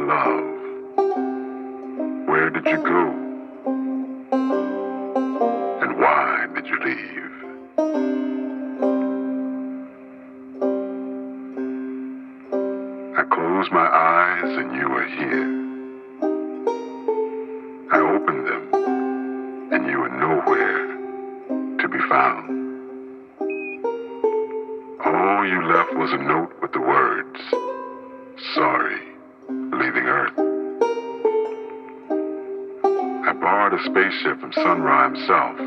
love, where did you go? And why did you leave? I closed my eyes and you were here. I opened them and you were nowhere to be found. All you left was a note with the words, "Sorry, leaving Earth." I borrowed a spaceship from Sun Ra himself,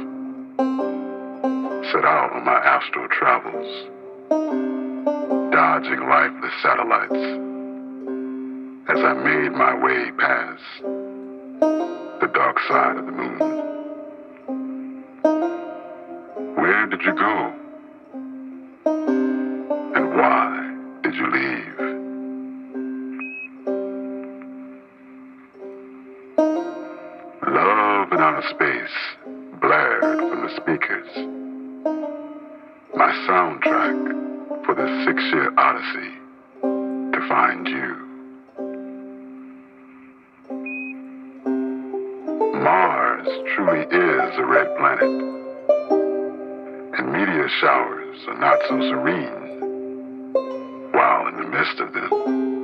set out on my astral travels, dodging lifeless satellites as I made my way past the dark side of the moon. Where did you go? And why did you leave? Love in outer space blared from the speakers, my soundtrack for this 6-year odyssey to find you. Mars truly is a red planet, and meteor showers are not so serene while in the midst of them.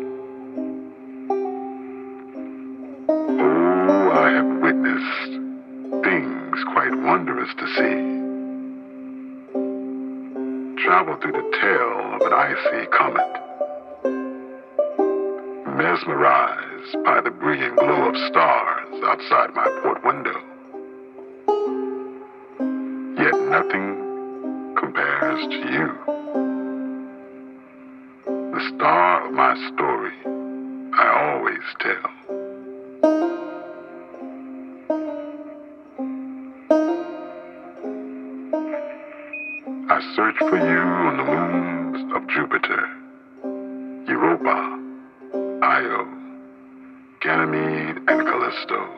Oh, I have witnessed things quite wondrous to see. Travel through the tail of an icy comet, mesmerized by the brilliant glow of stars outside my port window. Yet nothing compares to you, the star of my story I always tell. I search for you on the moons of Jupiter, Europa, Io, Ganymede, and Callisto.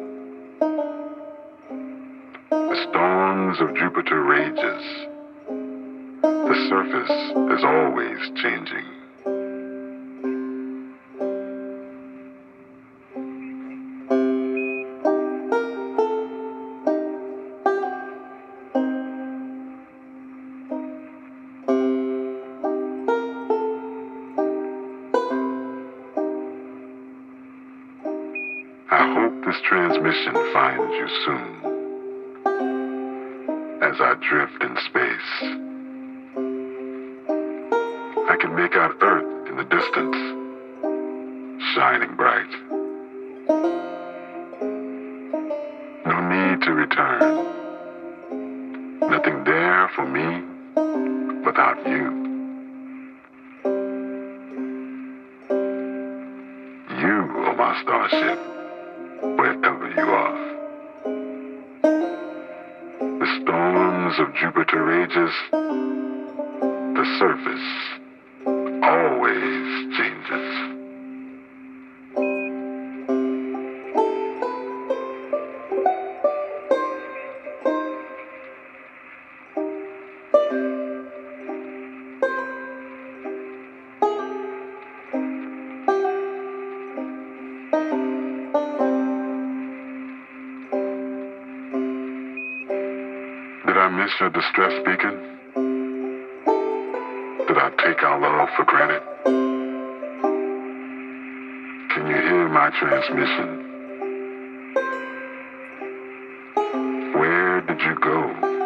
The storms of Jupiter rages. The surface is always changing. I hope this transmission finds you soon as I drift in space. I can make out Earth in the distance, shining bright. No need to return. Nothing there for me without you. You are my starship, wherever you are. The storms of Jupiter rages. The surface always changes. Did I miss your distress beacon? Did I take our love for granted? Can you hear my transmission? Where did you go?